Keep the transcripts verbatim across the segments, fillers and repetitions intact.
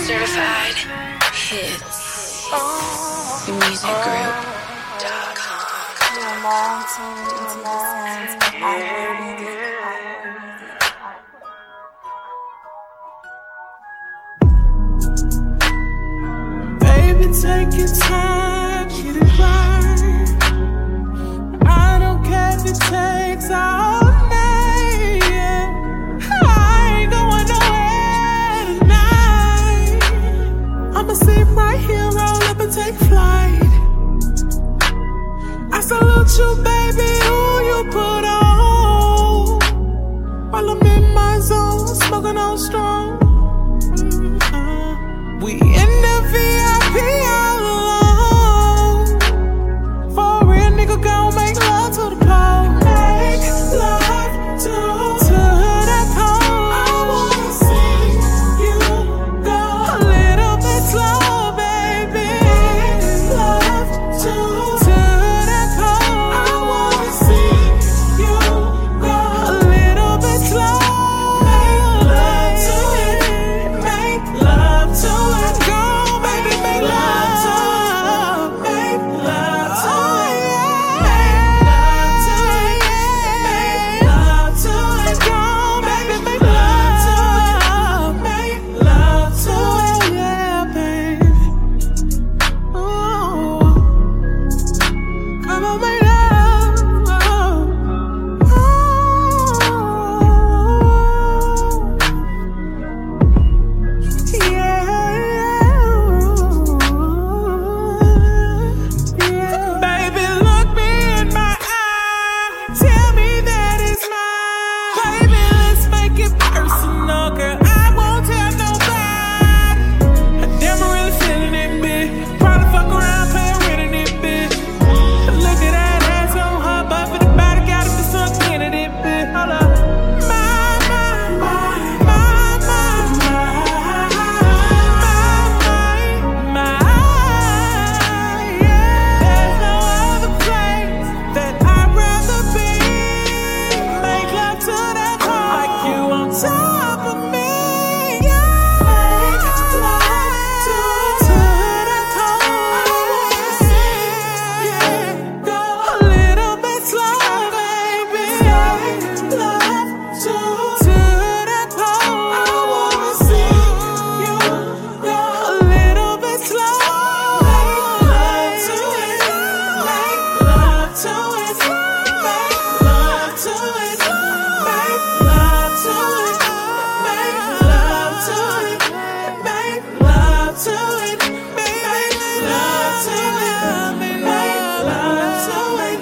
Certified Hits Music Group dot com. Baby, take your time, get it right. I don't care if it takes all night. Yeah. I ain't going nowhere tonight. I'ma sit right here, roll up and take flight. I salute you, baby, who you put on. While I'm in my zone, smoking on strong. Mm-hmm. We in the V I P all alone. For a real nigga, gon' make love to the pole. Make love to, to that pole. I wanna see you go a little bit slow, baby. Make love to, to that pole. I wanna see you go a little bit slow. Make love to it. Make love to it. Go, baby, make love to it. Make love to it. Make love to it. Make love to it. Go, baby, make love to it. Make love to it. Yeah, baby. Oh, come on, make love. Oh, yeah. Baby, look me in my eye. Tell me that it's mine. Baby, let's make it personal, girl. I won't tell nobody. Damn, I'm really feeling it, bitch. Probably fuck around, pay rent in it, bitch. Look at that ass on her, but for the body, gotta be something in it, bitch. Hold up. My, my, my, my, my, my, my, yeah. There's no other place that I'd rather be. Make love to that pole, like you on top of me, yeah. Make love to, to that pole. I wanna see you go a little bit slow, baby. Make love to, to that pole. I wanna see you go a little bit slow. Make love to it. Make love to it. Make love to it. Make love to it. Make love to it. Make love to it. Make love to it. Make love to it.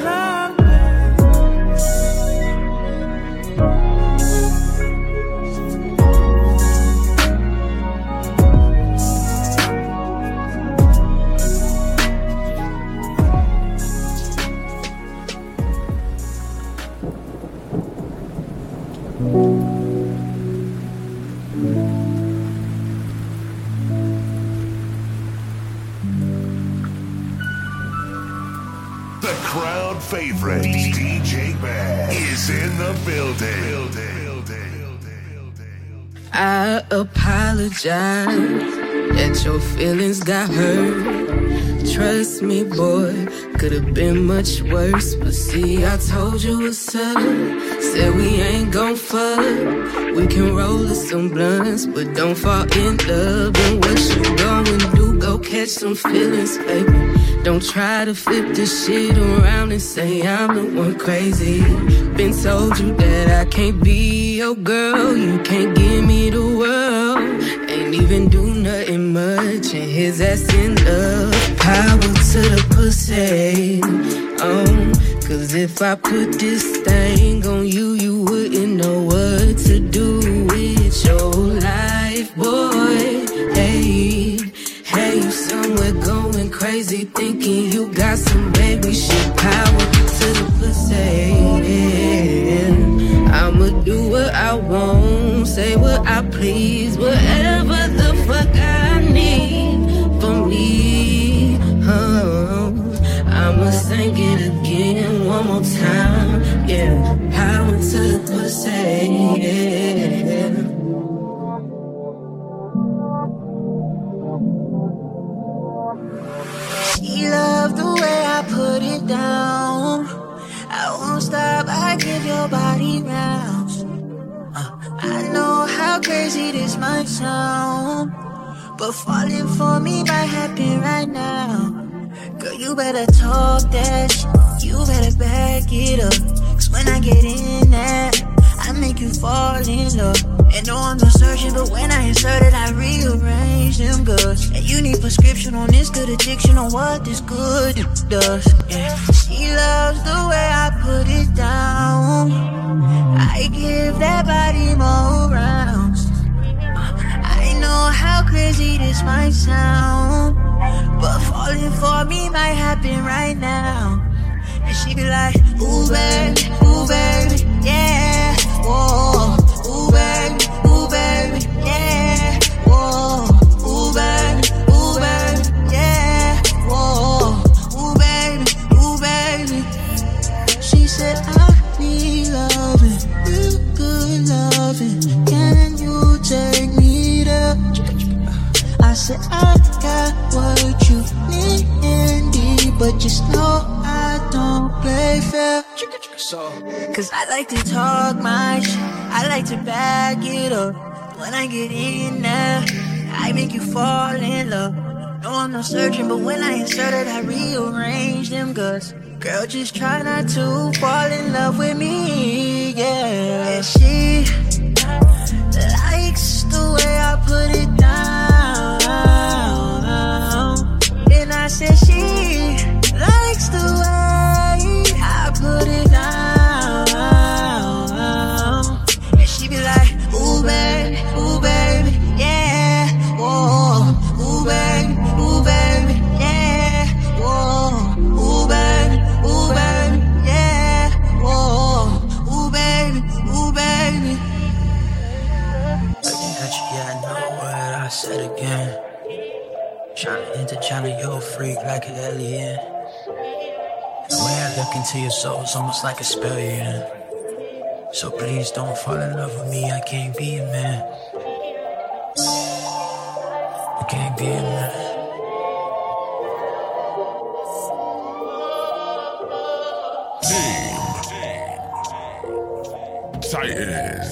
The crowd favorite D J Bad is in the building. I apologize that your feelings got hurt. Trust me, boy, could've been much worse. But see, I told you what's up. Said we ain't gon' fuck. We can roll us some blunts, but don't fall in love. And what you gon' do, go catch some feelings, baby. Don't try to flip this shit around and say I'm the one crazy. Been told you that I can't be your girl. You can't give me the world. Ain't even do nothing much, and his ass in love. Power to the pussy, um, cause if I put this thing on you, you wouldn't know what to do with your life, boy. Hey, hey, you somewhere going crazy, thinking you got some baby shit. Power to the pussy, yeah. I'ma do what I want, say what I please, whatever the fuck I need for me. Oh, I'ma sing it again one more time, yeah. Power to the pussy, yeah. your body rounds. uh, I know how crazy this might sound, but falling for me might happen right now. Girl, you better talk that shit, you better back it up. Cause when I get in there, I make you fall in love. And no, I'm not searching, but when I insert it, I rearrange them goods. And you need prescription on this good addiction, on what this good does. Yeah. She loves the way I put it down. I give that body more rounds. I know how crazy this might sound, but falling for me might happen right now. And she be like, ooh baby, ooh baby, yeah, whoa. Ooh baby, ooh baby, yeah, whoa. Ooh baby, ooh baby, yeah, whoa. Ooh baby, ooh baby. She said I need loving, real good loving. Can you take me there? I said I got what you need indeed, but just know I don't play fair. Cause I like to talk my shit, I like to back it up. When I get in there, I make you fall in love. No, I'm not searching, but when I insert it, I rearrange them guts. Girl, just try not to fall in love with me, yeah. And she likes the way I put it down. And I said she likes the way I put it down. And she be like, ooh baby, ooh baby, yeah, whoa. Ooh baby, ooh baby, yeah, whoa. Ooh baby, ooh baby, yeah, whoa. Ooh baby, ooh baby. Looking at you, yeah, I know what I said again. Tryna enter China, you're a freak like an alien. The way I look into your soul is almost like a spell you're in. So please don't fall in love with me, I can't be a man. I can't be a man. Team Titans.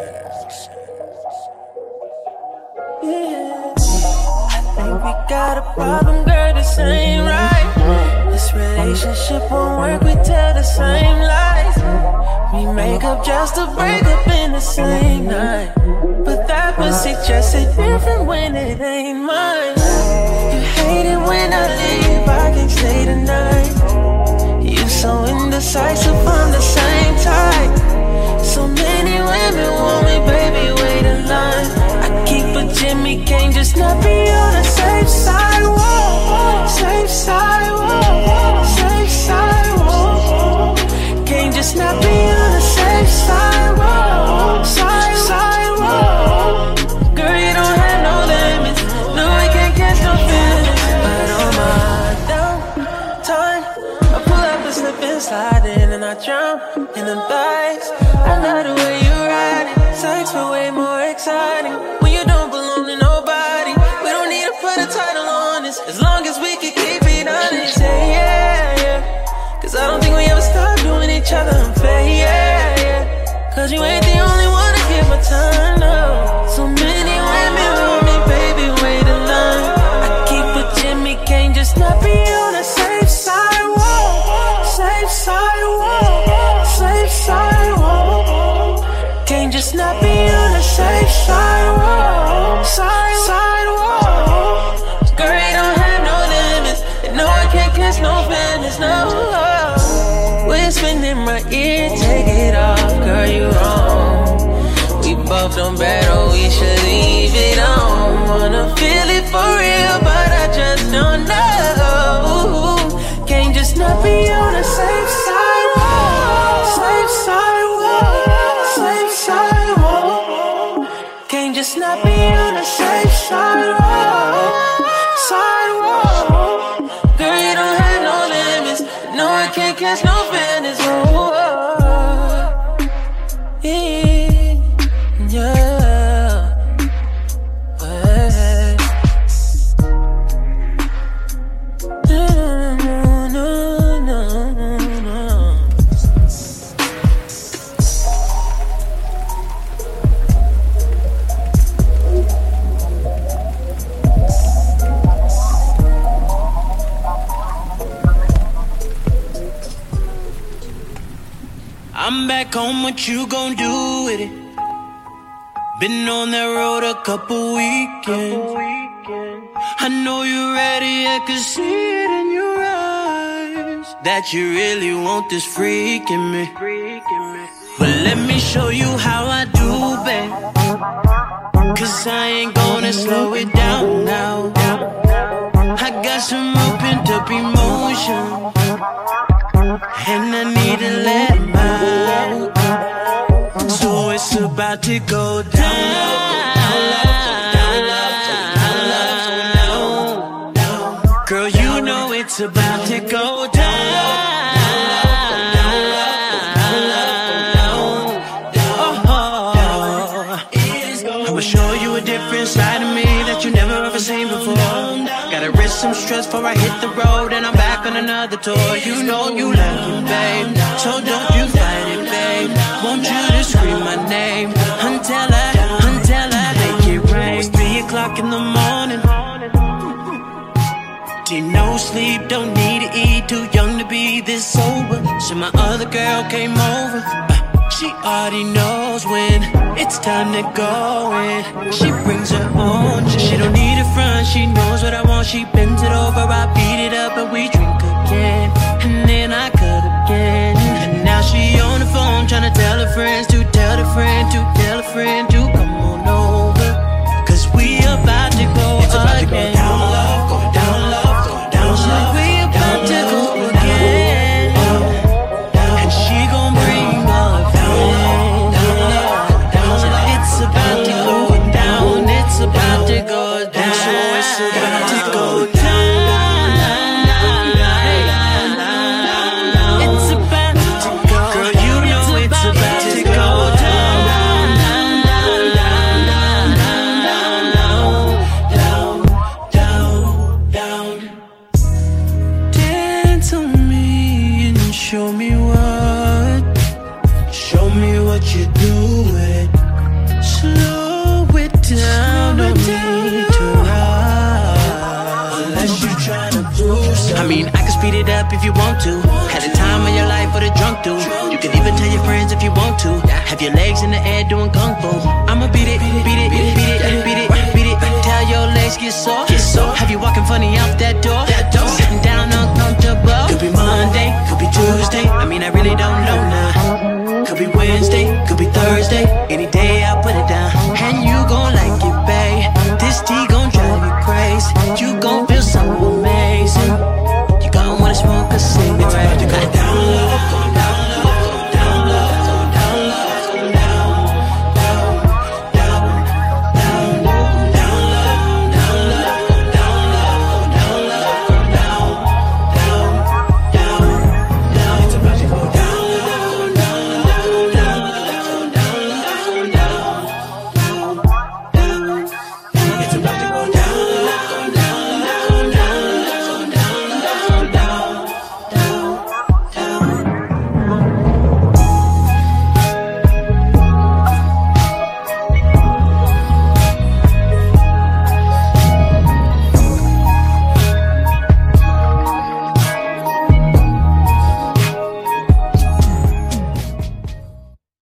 Think we got a problem, girl, this ain't right. This relationship won't work, we tell the same lies. We make up just to break up in the same night. But that pussy just hit different when it ain't mine. You hate it when I leave, I can't stay tonight. You so indecisive, I'm the same type. So many women want me, baby, wait in line. I keep a Jimmy, can't just not be on the safe side, whoa. Safe side, whoa. Safe side, whoa. Can't just not be on the safe side, whoa. Side, side, whoa. Girl, you don't have no limits, no, I can't catch no feelings. But on my downtime, I pull up and slip and slide in, and I drown in the thighs. I love the way you ride it, sex for way more exciting. When you don't belong to nobody, we don't need to put a title on this, as long as we can keep it honest. Yeah, yeah, yeah. Cause I don't think we ever stop doing each other unfair, yeah, yeah. Cause you ain't the only one to give my time, no. So many women want me, baby, wait in line. I keep a Jimmy, can't just not be on the safe side, whoa. Safe side, whoa. Safe side, whoa. Can't just not be on the safe side, whoa. Side, side, whoa. Girl, you don't have no limits, and no, I can't catch no feelings, no. Whispering in my ear, take it off, girl, you wrong. We both done better, we should leave it on. Wanna feel it for real, but I just don't know. Can't just not be on the safe side, whoa. Safe side, whoa. Safe side, whoa. Can't just not be on the safe side, whoa. Side, whoa. Girl, you don't have no limits, no, I can't catch no feelings, whoa. Yeah, yeah. No, no, no, no, no. I'm back home, what you gon' do with it? Been on that road a couple weekends. I know you're ready, I can see it in your eyes, that you really want this freak in me. But let me show you how I do, babe, cause I ain't gonna slow it down now. I got some opened up emotion, and I need to let them out. So it's about to go down, down, down, down, down. Girl, you know it's about to go down. I'ma show you a different side of me that you never ever seen before. Gotta risk some stress before I hit the road, and I'm back on another tour. You know you like it, babe, so don't you fight it, babe. Want you to scream my name until I, until I make it rain. It's three o'clock in the morning. Need no sleep, don't need to eat, too young to be this sober. So my other girl came over. Uh, she already knows when it's time to go in. She brings her own, she don't need a front. She knows what I want, she bends it over. I beat it up and we drink again, and then I cut again. And now she on the phone trying to tell her friends to tell her friend to tell her friend to come on over, cause we about to go it's about again. To go down low, go down low, go down low. So we about to go again, and she gon' bring all her friends. So it's about to go down, it's about to go down. So it's about to go down. It's about to go. Girl, you know it's about to go down. Down, down, down. Dance on me and show me what, show me what you do with it. Slow it down, don't need to ride, unless you tryna prove something. I mean, I can speed it up if you want to. Had the time of your life for the drunk dude. You can even tell your friends if you want to. Have your legs in the air doing kung fu. I'ma beat it, beat it, beat it, beat it, beat it, beat it. Tell your legs get sore, get sore. Have you walking funny out that door? That door. Sitting down uncomfortable. Could be Monday, could be Tuesday. I mean, I really don't know now. Could be Wednesday, could be Thursday. Any day I'll put it down. And